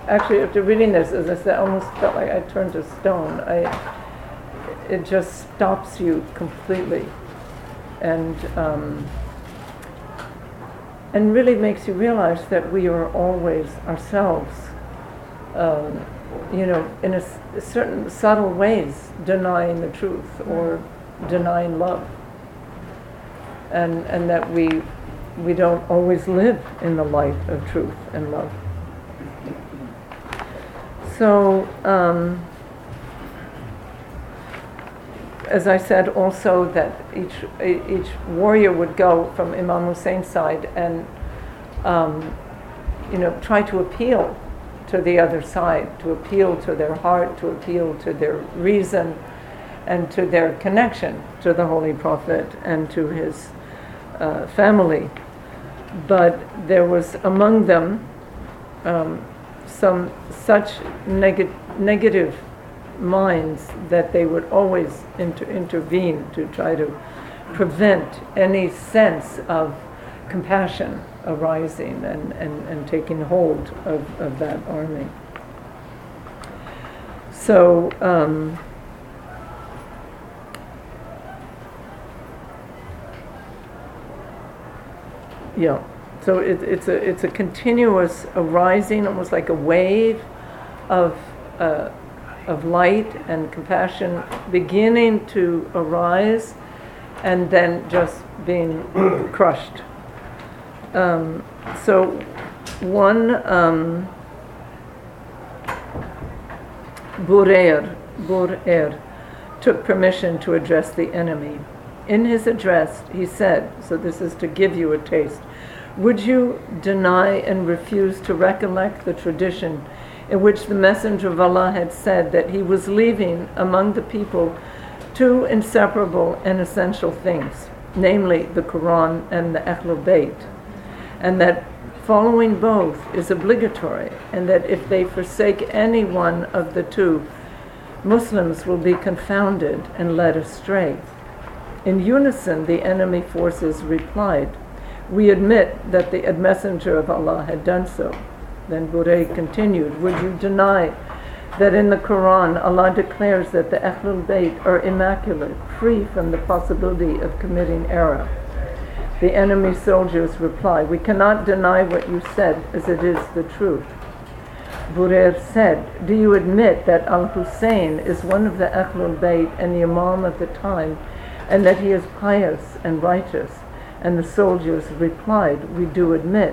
actually, after reading this, as I said, I almost felt like I turned to stone. It just stops you completely, and really makes you realize that we are always ourselves, in certain subtle ways, denying the truth or denying love, and that we don't always live in the light of truth and love. So, as I said also, that each warrior would go from Imam Hussein's side and try to appeal to the other side, to appeal to their heart, to appeal to their reason, and to their connection to the Holy Prophet and to his family. But there was among them some such negative minds that they would always intervene to try to prevent any sense of compassion arising and taking hold of that army. So so it's a continuous arising, almost like a wave of light and compassion beginning to arise, and then just being crushed. So one Burer took permission to address the enemy. In his address, he said, so this is to give you a taste, "Would you deny and refuse to recollect the tradition in which the Messenger of Allah had said that he was leaving among the people two inseparable and essential things, namely the Quran and the Ahlul Bayt, and that following both is obligatory, and that if they forsake any one of the two, Muslims will be confounded and led astray?" In unison, the enemy forces replied, "We admit that the Messenger of Allah had done so." Then Buray continued, "Would you deny that in the Quran Allah declares that the Ahlul Bayt are immaculate, free from the possibility of committing error?" The enemy soldiers replied, "We cannot deny what you said, as it is the truth." Burer said, "Do you admit that Al-Hussein is one of the Ahlul Bayt and the Imam of the time, and that he is pious and righteous?" And the soldiers replied, "We do admit."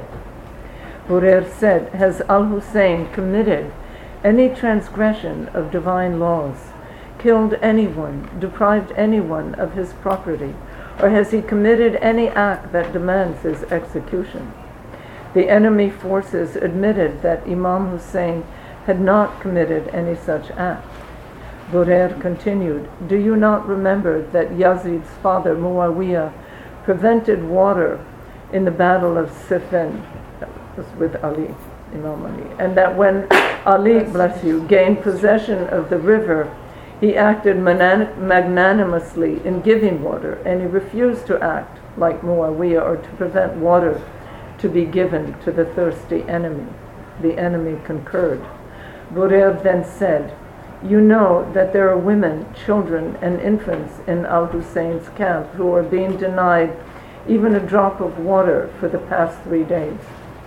Burer said, "Has Al-Hussein committed any transgression of divine laws, killed anyone, deprived anyone of his property, or has he committed any act that demands his execution?" The enemy forces admitted that Imam Hussein had not committed any such act. Burer continued, "Do you not remember that Yazid's father Muawiyah prevented water in the battle of Siffin?" That was with Ali, Imam Ali. "And that when Ali, bless you, gained possession of the river, he acted magnanimously in giving water, and he refused to act like Muawiyah or to prevent water to be given to the thirsty enemy." The enemy concurred. Burer then said, "You know that there are women, children, and infants in Al-Hussein's camp who are being denied even a drop of water for the past 3 days.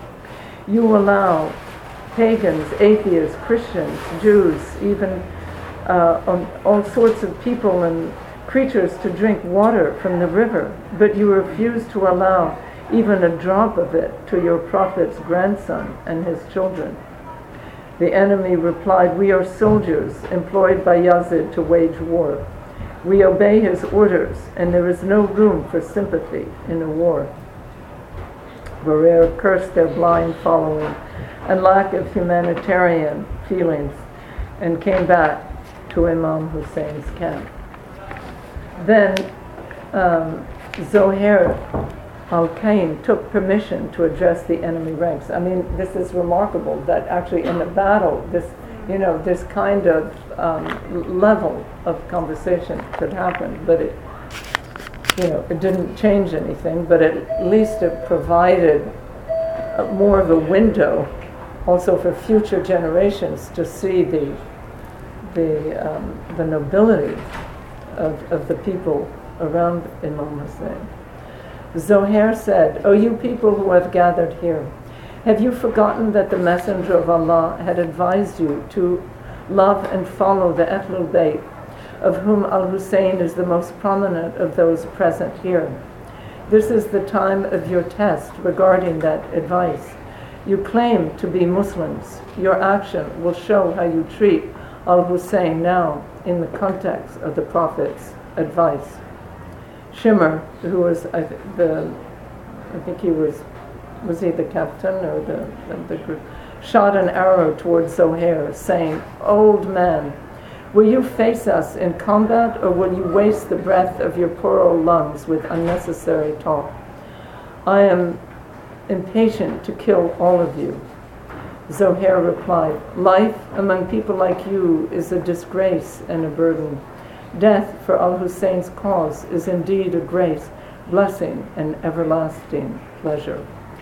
You allow pagans, atheists, Christians, Jews, even all sorts of people and creatures to drink water from the river, but you refuse to allow even a drop of it to your prophet's grandson and his children." The enemy replied, "We are soldiers employed by Yazid to wage war. We obey his orders, and there is no room for sympathy in a war." Burer cursed their blind following and lack of humanitarian feelings and came back to Imam Hussein's camp. Then Zohair al-Kain took permission to address the enemy ranks. I mean, this is remarkable that actually in the battle, this kind of level of conversation could happen, but it didn't change anything, but at least it provided more of a window also for future generations to see the nobility of the people around Imam Hussein. Zohair said, "O you people who have gathered here, have you forgotten that the Messenger of Allah had advised you to love and follow the Ahlul Bayt, of whom Al-Hussein is the most prominent of those present here? This is the time of your test regarding that advice. You claim to be Muslims. Your action will show how you treat Al-Hussein now in the context of the Prophet's advice." Shimmer, who was, I think he was he the captain or the group, shot an arrow towards Zohair, saying, "Old man, will you face us in combat, or will you waste the breath of your poor old lungs with unnecessary talk? I am impatient to kill all of you." Zohair replied, "Life among people like you is a disgrace and a burden. Death for Al-Hussein's cause is indeed a grace, blessing, and everlasting pleasure."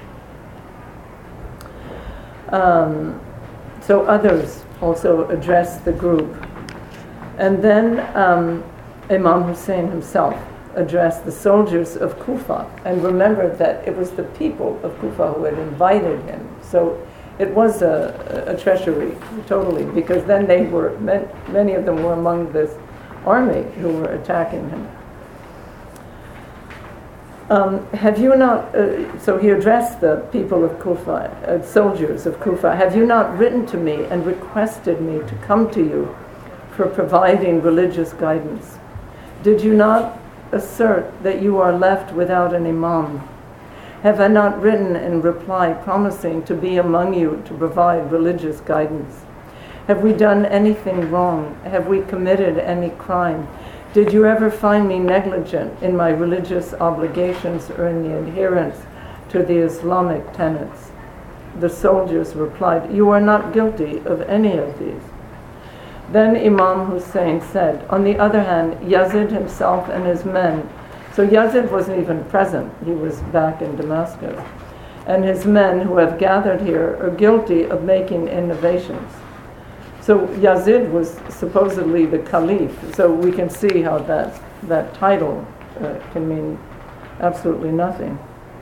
So others also addressed the group. And then Imam Hussein himself addressed the soldiers of Kufa, and remembered that it was the people of Kufa who had invited him. So it was a treachery, totally, because then they were, many of them were among this army who were attacking him. Have you not, so he addressed the people of Kufa, soldiers of Kufa, "Have you not written to me and requested me to come to you for providing religious guidance? Did you not assert that you are left without an imam? Have I not written in reply promising to be among you to provide religious guidance? Have we done anything wrong? Have we committed any crime? Did you ever find me negligent in my religious obligations or in the adherence to the Islamic tenets?" The soldiers replied, "You are not guilty of any of these." Then Imam Hussein said, "On the other hand, Yazid himself and his men," so Yazid wasn't even present, he was back in Damascus, "and his men who have gathered here are guilty of making innovations." So Yazid was supposedly the caliph, so we can see how that title can mean absolutely nothing.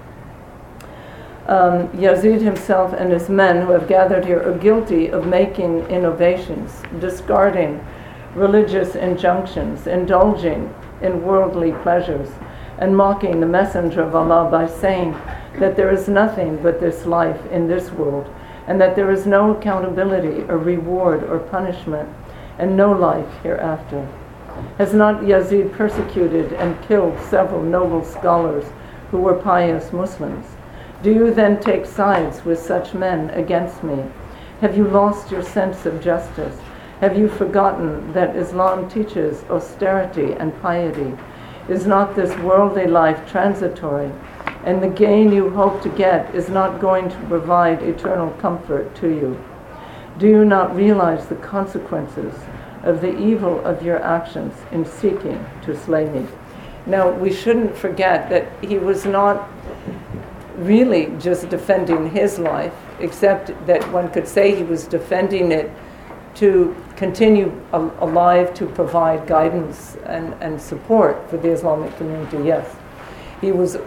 Yazid himself and his men who have gathered here are guilty of making innovations, discarding religious injunctions, indulging in worldly pleasures, and mocking the Messenger of Allah by saying that there is nothing but this life in this world, and that there is no accountability or reward or punishment, and no life hereafter. Has not Yazid persecuted and killed several noble scholars who were pious Muslims? Do you then take sides with such men against me? Have you lost your sense of justice? Have you forgotten that Islam teaches austerity and piety? Is not this worldly life transitory? And the gain you hope to get is not going to provide eternal comfort to you. Do you not realize the consequences of the evil of your actions in seeking to slay me?" Now, we shouldn't forget that he was not really just defending his life, except that one could say he was defending it to continue alive, to provide guidance and support for the Islamic community, yes. He was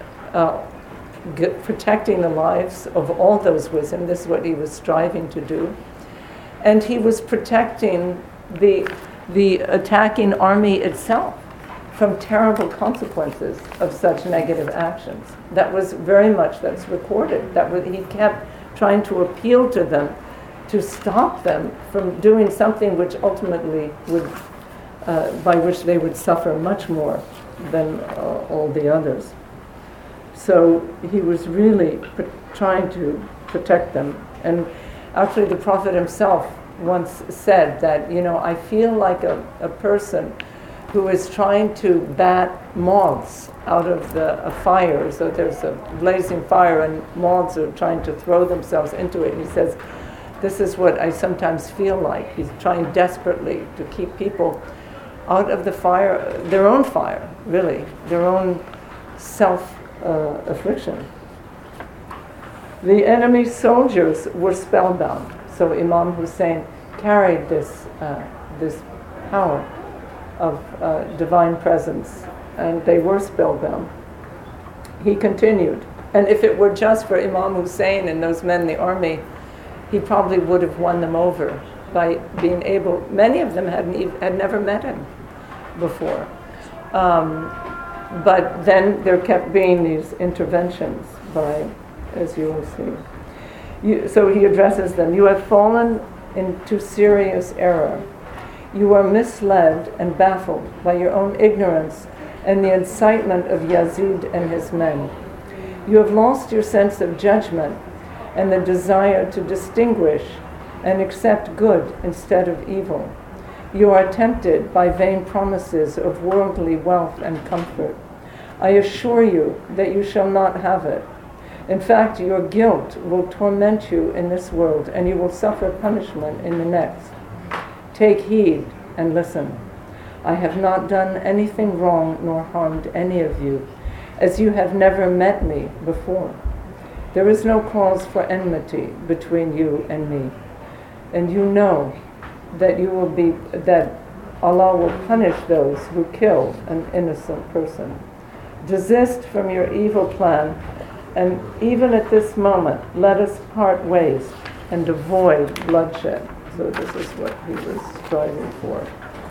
protecting the lives of all those with him. This is what he was striving to do. And he was protecting the attacking army itself from terrible consequences of such negative actions. That was very much, that's recorded. He kept trying to appeal to them to stop them from doing something which ultimately would, by which they would suffer much more than all the others. So he was really trying to protect them. And actually the Prophet himself once said that, I feel like a person who is trying to bat moths out of a fire. So there's a blazing fire and moths are trying to throw themselves into it. And he says, this is what I sometimes feel like. He's trying desperately to keep people out of the fire, their own fire, really, their own self-affliction. The enemy soldiers were spellbound. So Imam Hussein carried this power of divine presence, and they were spellbound. He continued, and if it were just for Imam Hussein and those men in the army, he probably would have won them over by being able. Many of them had never met him before, but then there kept being these interventions by, as you will see. So he addresses them. You have fallen into serious error. You are misled and baffled by your own ignorance and the incitement of Yazid and his men. You have lost your sense of judgment and the desire to distinguish and accept good instead of evil. You are tempted by vain promises of worldly wealth and comfort. I assure you that you shall not have it. In fact, your guilt will torment you in this world, and you will suffer punishment in the next. Take heed and listen. I have not done anything wrong nor harmed any of you, as you have never met me before. There is no cause for enmity between you and me, and you know that that Allah will punish those who kill an innocent person. Desist from your evil plan, and even at this moment, let us part ways and avoid bloodshed. So this is what he was striving for.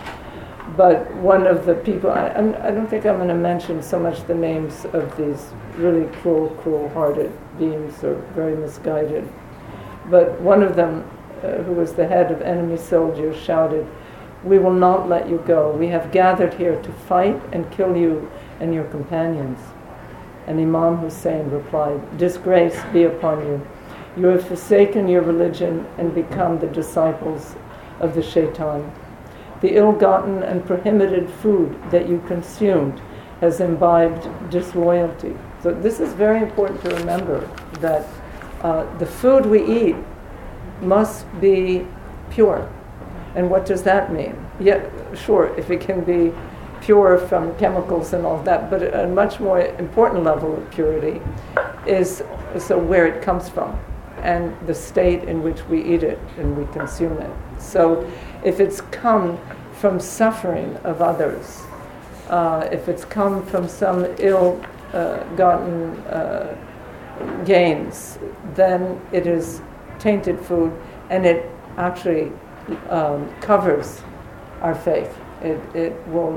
But one of the people, I don't think I'm going to mention so much the names of these really cruel-hearted beings, or very misguided. But one of them, who was the head of enemy soldiers, shouted, "We will not let you go. We have gathered here to fight and kill you and your companions." And Imam Hussein replied, "Disgrace be upon you. You have forsaken your religion and become the disciples of the shaitan. The ill-gotten and prohibited food that you consumed has imbibed disloyalty." So this is very important to remember, that the food we eat must be pure. And what does that mean? Yeah, sure, if it can be pure from chemicals and all that, but a much more important level of purity is so where it comes from and the state in which we eat it and we consume it. So if it's come from suffering of others, if it's come from some ill-gotten gains, then it is tainted food, and it actually covers our faith. It will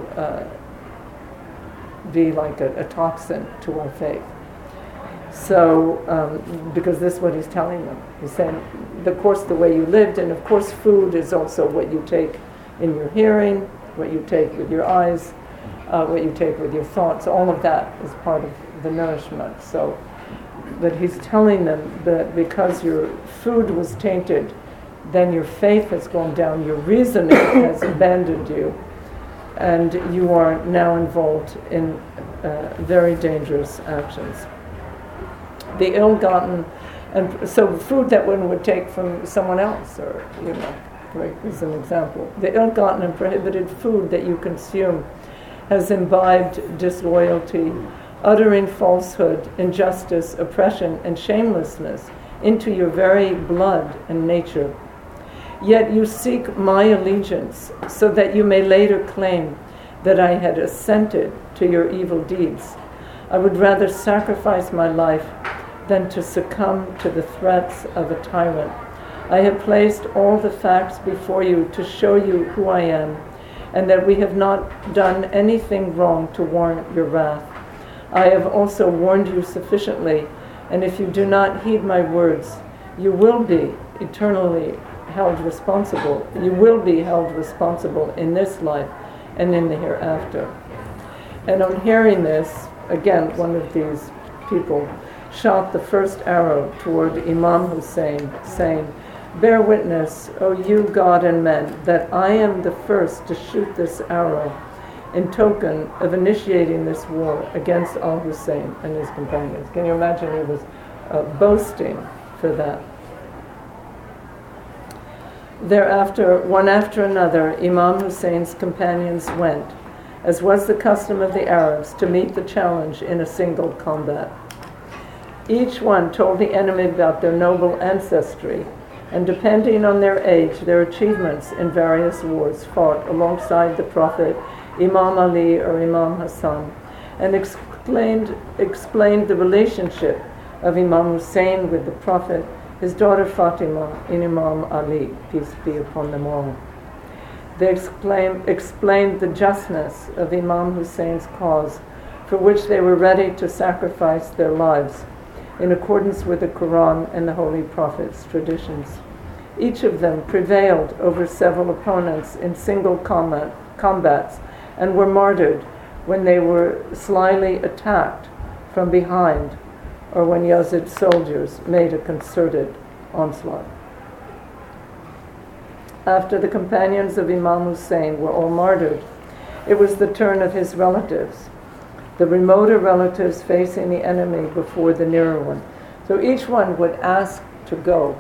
be like a toxin to our faith. So, because this is what he's telling them. He's saying, of course, the way you lived, and of course food is also what you take in your hearing, what you take with your eyes, what you take with your thoughts. All of that is part of the nourishment. So, but he's telling them that because your food was tainted, then your faith has gone down, your reasoning has abandoned you, and you are now involved in very dangerous actions. The ill-gotten, and so food that one would take from someone else, or, like as an example. The ill-gotten and prohibited food that you consume has imbibed disloyalty, uttering falsehood, injustice, oppression, and shamelessness into your very blood and nature. Yet you seek my allegiance so that you may later claim that I had assented to your evil deeds. I would rather sacrifice my life than to succumb to the threats of a tyrant. I have placed all the facts before you to show you who I am, and that we have not done anything wrong to warrant your wrath. I have also warned you sufficiently, and if you do not heed my words, you will be eternally held responsible. You will be held responsible in this life and in the hereafter. And on hearing this, again, one of these people shot the first arrow toward Imam Hussein, saying, "Bear witness, O you God and men, that I am the first to shoot this arrow in token of initiating this war against al-Hussein and his companions." Can you imagine? He was boasting for that. Thereafter, one after another, Imam Hussein's companions went, as was the custom of the Arabs, to meet the challenge in a single combat. Each one told the enemy about their noble ancestry, and depending on their age, their achievements in various wars fought alongside the Prophet, Imam Ali or Imam Hassan, and explained the relationship of Imam Hussein with the Prophet, his daughter Fatima, and Imam Ali, peace be upon them all. They explained the justness of Imam Hussein's cause, for which they were ready to sacrifice their lives, in accordance with the Quran and the Holy Prophet's traditions. Each of them prevailed over several opponents in single combats and were martyred when they were slyly attacked from behind or when Yazid's soldiers made a concerted onslaught. After the companions of Imam Hussein were all martyred, it was the turn of his relatives, the remoter relatives facing the enemy before the nearer one. So each one would ask to go.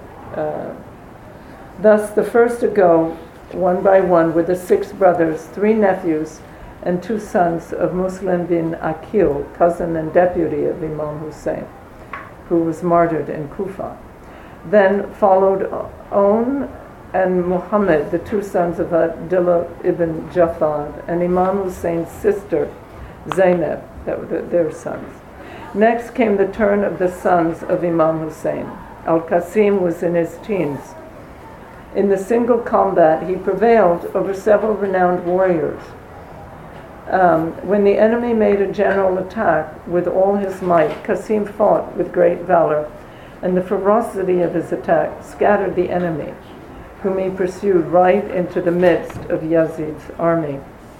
Thus, the first to go, one by one, were the 6 brothers, 3 nephews, and 2 sons of Muslim bin Aqil, cousin and deputy of Imam Hussein, who was martyred in Kufa. Then followed On and Muhammad, the 2 sons of Abdullah ibn Jafar, and Imam Hussein's sister, Zainab, that were their sons. Next came the turn of the sons of Imam Hussein. Al-Qasim was in his teens. In the single combat, he prevailed over several renowned warriors. When the enemy made a general attack with all his might, Qasim fought with great valor, and the ferocity of his attack scattered the enemy, whom he pursued right into the midst of Yazid's army.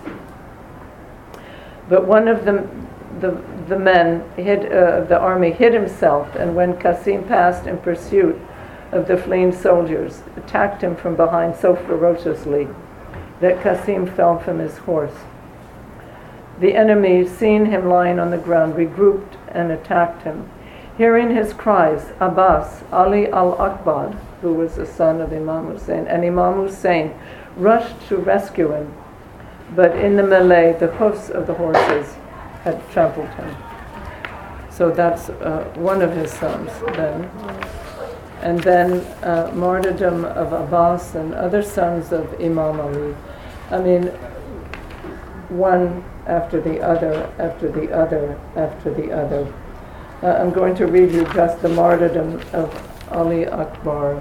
But one of the men of the army hid himself, and when Qasim passed in pursuit of the fleeing soldiers, attacked him from behind so ferociously that Qasim fell from his horse. The enemy, seeing him lying on the ground, regrouped and attacked him. Hearing his cries, Abbas, Ali al-Akbar, who was the son of Imam Hussein, and Imam Hussein rushed to rescue him, but in the melee, the hoofs of the horses had trampled him. So that's one of his sons then. And then martyrdom of Abbas and other sons of Imam Ali. I mean, one after the other, after the other, after the other. I'm going to read you just the martyrdom of Ali Akbar.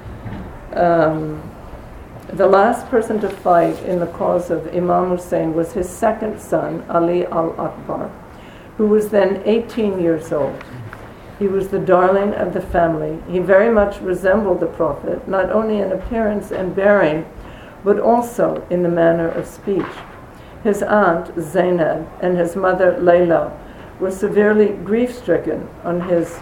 The last person to fight in the cause of Imam Hussein was his second son, Ali al-Akbar, who was then 18 years old. He was the darling of the family. He very much resembled the Prophet, not only in appearance and bearing, but also in the manner of speech. His aunt, Zainab, and his mother, Layla, were severely grief-stricken on his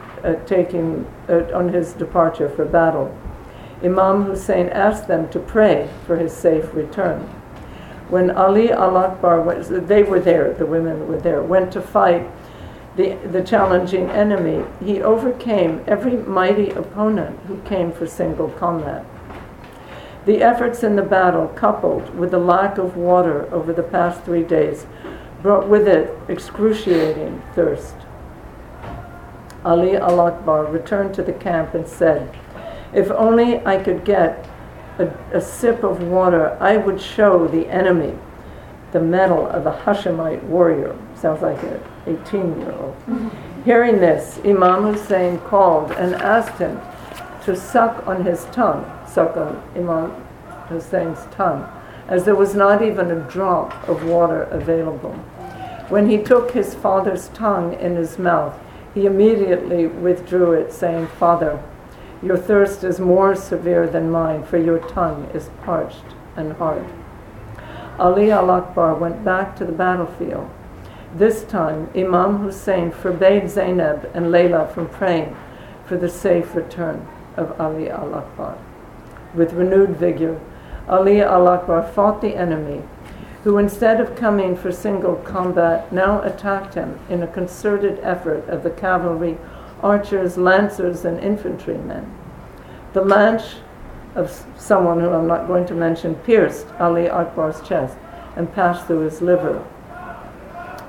departure for battle. Imam Hussein asked them to pray for his safe return. When Ali al-Akbar, they were there, the women were there, went to fight the challenging enemy, he overcame every mighty opponent who came for single combat. The efforts in the battle, coupled with the lack of water over the past 3 days, brought with it excruciating thirst. Ali al-Akbar returned to the camp and said, "If only I could get a sip of water, I would show the enemy the mettle of a Hashemite warrior." Sounds like an 18-year-old. Hearing this, Imam Hussein called and asked him to suck on his tongue, suck on Imam Hussein's tongue, as there was not even a drop of water available. When he took his father's tongue in his mouth, he immediately withdrew it, saying, "Father, your thirst is more severe than mine, for your tongue is parched and hard." Ali al-Akbar went back to the battlefield. This time, Imam Hussein forbade Zainab and Layla from praying for the safe return of Ali al-Akbar. With renewed vigor, Ali al-Akbar fought the enemy, who instead of coming for single combat, now attacked him in a concerted effort of the cavalry, archers, lancers, and infantrymen. The lance of someone who I'm not going to mention pierced Ali Akbar's chest and passed through his liver.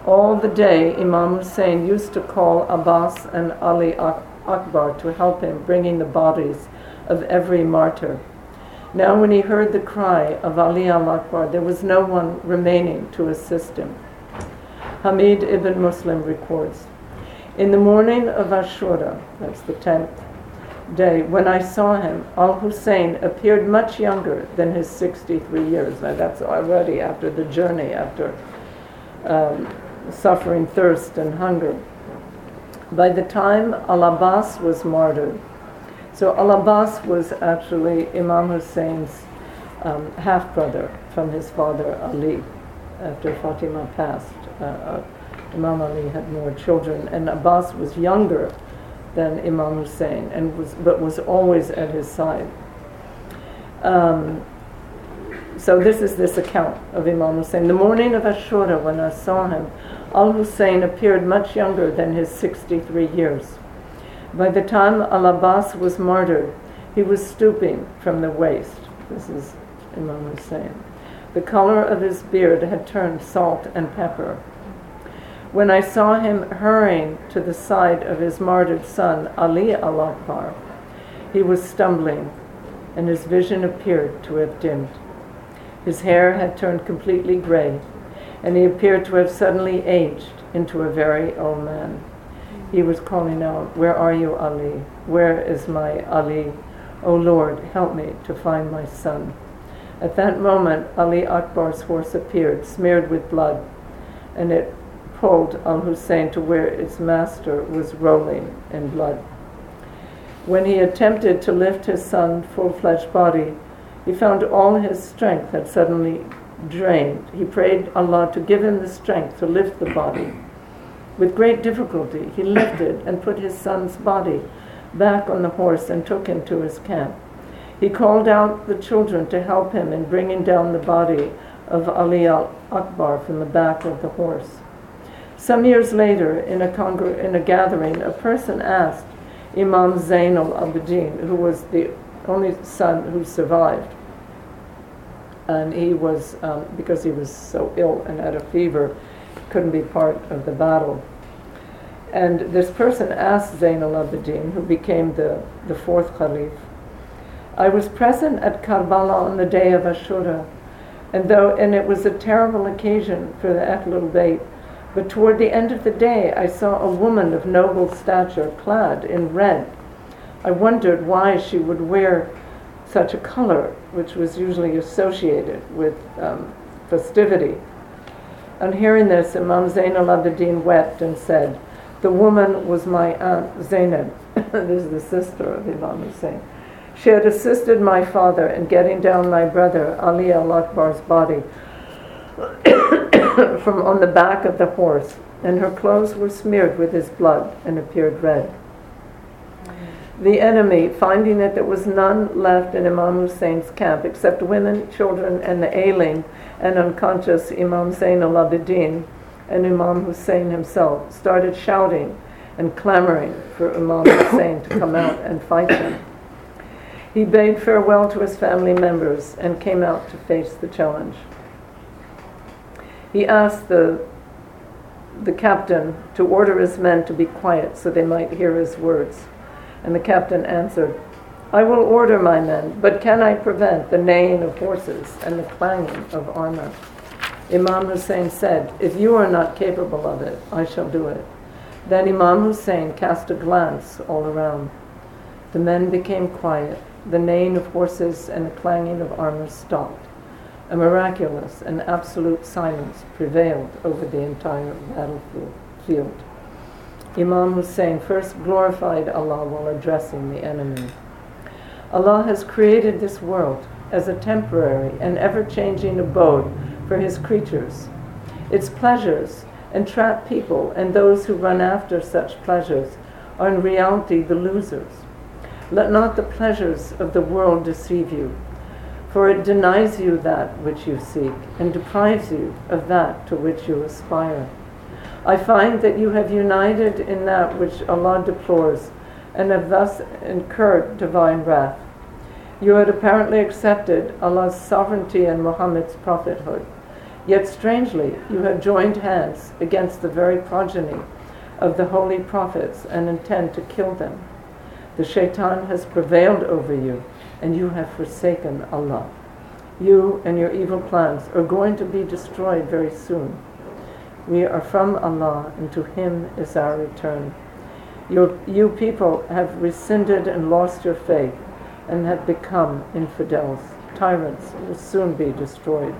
All the day, Imam Hussein used to call Abbas and Ali Akbar to help him, bringing the bodies of every martyr. Now when he heard the cry of Ali al-Akbar, there was no one remaining to assist him. Hamid ibn Muslim records, "In the morning of Ashura," that's the 10th day, "when I saw him, al-Hussein appeared much younger than his 63 years. Now that's already after the journey, after suffering thirst and hunger. By the time Al-Abbas was martyred, so Al-Abbas was actually Imam Hussein's half-brother from his father Ali. After Fatima passed, Imam Ali had more children, and Abbas was younger than Imam Hussein, but was always at his side. So this is this account of Imam Hussein. The morning of Ashura, when I saw him, al-Hussein appeared much younger than his 63 years. By the time Al-Abbas was martyred, he was stooping from the waist. This is Imam Hussein. The color of his beard had turned salt and pepper. When I saw him hurrying to the side of his martyred son, Ali al-Akbar, he was stumbling, and his vision appeared to have dimmed. His hair had turned completely gray, and he appeared to have suddenly aged into a very old man. He was calling out, "Where are you, Ali? Where is my Ali? O Lord, help me to find my son." At that moment, Ali Akbar's horse appeared, smeared with blood, and it pulled al-Hussein to where its master was rolling in blood. When he attempted to lift his son's full-fledged body, he found all his strength had suddenly drained. He prayed Allah to give him the strength to lift the body. With great difficulty, he lifted and put his son's body back on the horse and took him to his camp. He called out the children to help him in bringing down the body of Ali al-Akbar from the back of the horse. Some years later, in a gathering, a person asked Imam Zain al-Abidin, who was the only son who survived, and he was, because he was so ill and had a fever, couldn't be part of the battle. And this person asked Zain al-Abidin, who became the fourth Caliph, "I was present at Karbala on the day of Ashura, and it was a terrible occasion for the Ahlul Bayt, but toward the end of the day I saw a woman of noble stature clad in red. I wondered why she would wear such a color, which was usually associated with festivity." On hearing this, Imam Zain al-Abidin wept and said, "The woman was my aunt Zainab." This is the sister of Imam Hussein. "She had assisted my father in getting down my brother Ali al-Akbar's body from on the back of the horse, and her clothes were smeared with his blood and appeared red." The enemy, finding that there was none left in Imam Hussein's camp except women, children, and the ailing and unconscious Imam Zain al-Abidin and Imam Hussein himself, started shouting and clamoring for Imam Hussein to come out and fight them. He bade farewell to his family members and came out to face the challenge. He asked the captain to order his men to be quiet so they might hear his words. And the captain answered, "I will order my men, but can I prevent the neighing of horses and the clanging of armor?" Imam Hussein said, "If you are not capable of it, I shall do it." Then Imam Hussein cast a glance all around. The men became quiet. The neighing of horses and the clanging of armor stopped. A miraculous and absolute silence prevailed over the entire battlefield. Imam Hussein first glorified Allah while addressing the enemy. Allah has created this world as a temporary and ever-changing abode for His creatures. Its pleasures entrap people, and those who run after such pleasures are in reality the losers. Let not the pleasures of the world deceive you, for it denies you that which you seek and deprives you of that to which you aspire. I find that you have united in that which Allah deplores and have thus incurred divine wrath. You had apparently accepted Allah's sovereignty and Muhammad's prophethood, Yet strangely, you have joined hands against the very progeny of the holy prophets and intend to kill them. The shaitan has prevailed over you, and you have forsaken Allah. You and your evil plans are going to be destroyed very soon. We are from Allah, and to Him is our return. You people have rescinded and lost your faith, and have become infidels. Tyrants will soon be destroyed.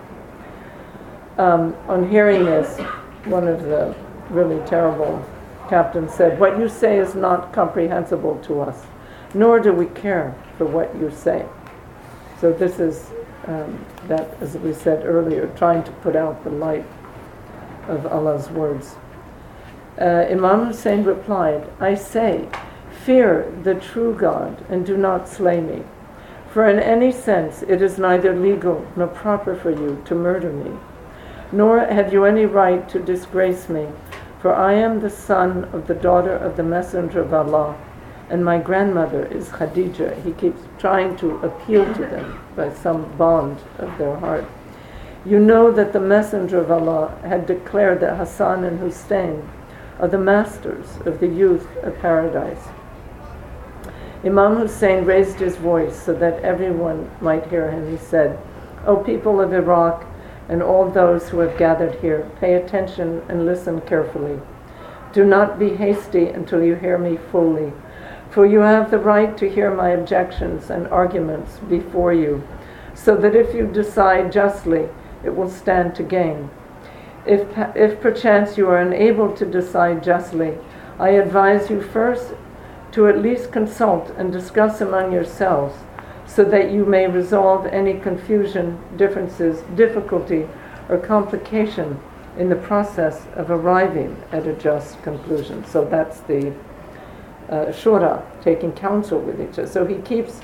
On hearing this, one of the really terrible captains said, "What you say is not comprehensible to us, nor do we care for what you say." So this is that, as we said earlier, trying to put out the light of Allah's words. Imam Hussein replied, "I say, fear the true God and do not slay me. For in any sense it is neither legal nor proper for you to murder me, nor have you any right to disgrace me, for I am the son of the daughter of the Messenger of Allah, and my grandmother is Khadija." He keeps trying to appeal to them by some bond of their heart. "You know that the Messenger of Allah had declared that Hassan and Hussein are the masters of the youth of paradise." Imam Hussein raised his voice so that everyone might hear him. He said, "O people of Iraq and all those who have gathered here, pay attention and listen carefully. Do not be hasty until you hear me fully, for you have the right to hear my objections and arguments before you, so that if you decide justly, it will stand to gain. If perchance you are unable to decide justly, I advise you first to at least consult and discuss among yourselves, so that you may resolve any confusion, differences, difficulty, or complication in the process of arriving at a just conclusion." So that's the shura, taking counsel with each other. So he keeps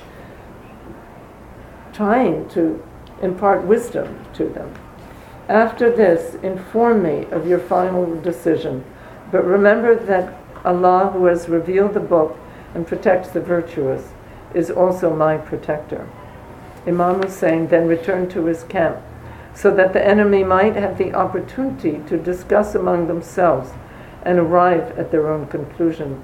trying to impart wisdom to them. "After this, inform me of your final decision, but remember that Allah, who has revealed the book and protects the virtuous, is also my protector." Imam Hussein then returned to his camp so that the enemy might have the opportunity to discuss among themselves and arrive at their own conclusion.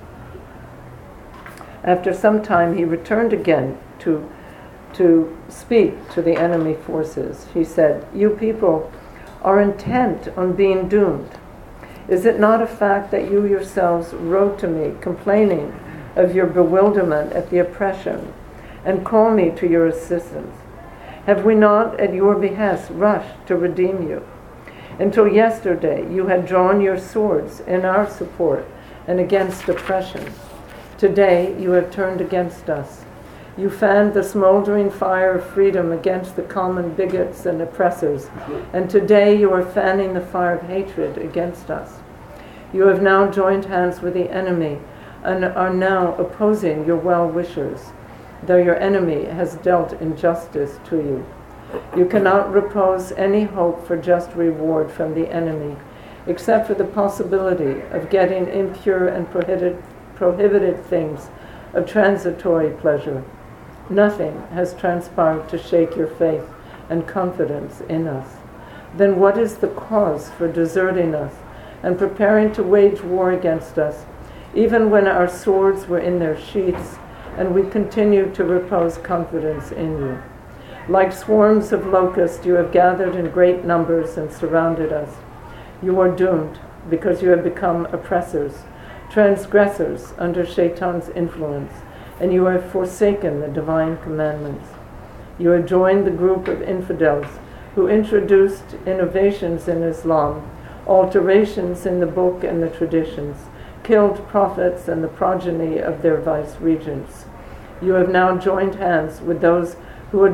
After some time, he returned again to speak to the enemy forces. He said, "You people are intent on being doomed. Is it not a fact that you yourselves wrote to me complaining of your bewilderment at the oppression and call me to your assistance? Have we not at your behest rushed to redeem you? Until yesterday you had drawn your swords in our support and against oppression. Today you have turned against us. You fanned the smoldering fire of freedom against the common bigots and oppressors, and today you are fanning the fire of hatred against us. You have now joined hands with the enemy and are now opposing your well-wishers, though your enemy has dealt injustice to you. You cannot repose any hope for just reward from the enemy, except for the possibility of getting impure and prohibited things of transitory pleasure. Nothing has transpired to shake your faith and confidence in us. Then what is the cause for deserting us and preparing to wage war against us, even when our swords were in their sheaths and we continued to repose confidence in you? Like swarms of locusts, you have gathered in great numbers and surrounded us. You are doomed because you have become oppressors, transgressors under Shaitan's influence, and you have forsaken the divine commandments. You have joined the group of infidels who introduced innovations in Islam, alterations in the book and the traditions, killed prophets and the progeny of their vice-regents. You have now joined hands with those who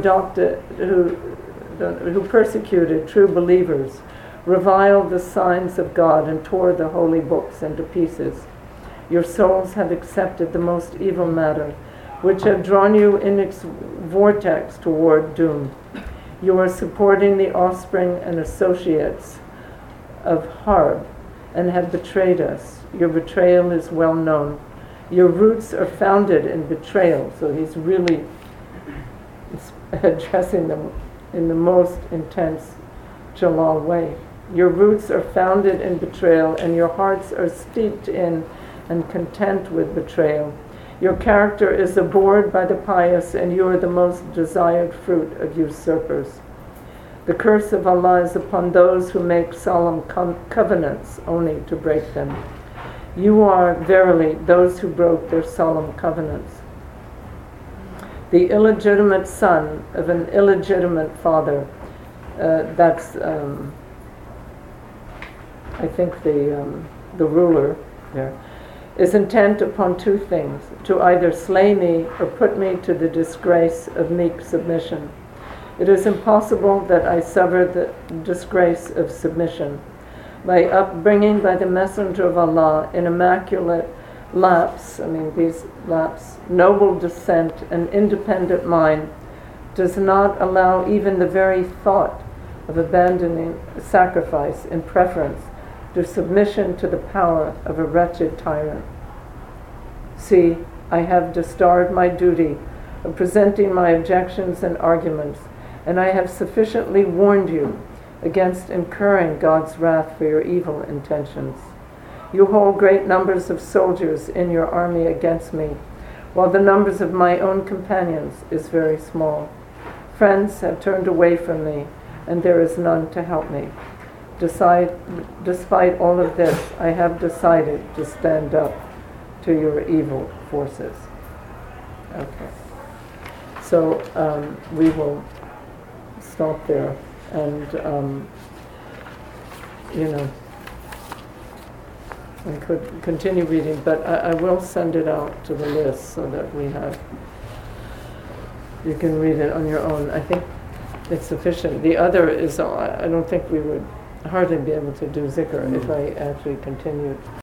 persecuted true believers, reviled the signs of God, and tore the holy books into pieces. Your souls have accepted the most evil matter, which have drawn you in its vortex toward doom. You are supporting the offspring and associates of Harb and have betrayed us. Your betrayal is well known. Your roots are founded in betrayal. So he's really addressing them in the most intense Jalal way. Your roots are founded in betrayal, and your hearts are steeped in and content with betrayal. Your character is abhorred by the pious, and you are the most desired fruit of usurpers. The curse of Allah is upon those who make solemn covenants only to break them. You are, verily, those who broke their solemn covenants. The illegitimate son of an illegitimate father, that's, I think, the ruler there, is intent upon two things: to either slay me or put me to the disgrace of meek submission. It is impossible that I suffer the disgrace of submission. My upbringing by the Messenger of Allah in immaculate noble descent and independent mind does not allow even the very thought of abandoning sacrifice in preference to submission to the power of a wretched tyrant. See, I have discharged my duty of presenting my objections and arguments, and I have sufficiently warned you against incurring God's wrath for your evil intentions. You hold great numbers of soldiers in your army against me, while the numbers of my own companions is very small. Friends have turned away from me, and there is none to help me. Despite all of this, I have decided to stand up to your evil forces. Okay. So we will stop there, and I could continue reading, but I will send it out to the list so that you can read it on your own. I think it's sufficient. The other is, I don't think we would hardly be able to do zikr if I actually continued.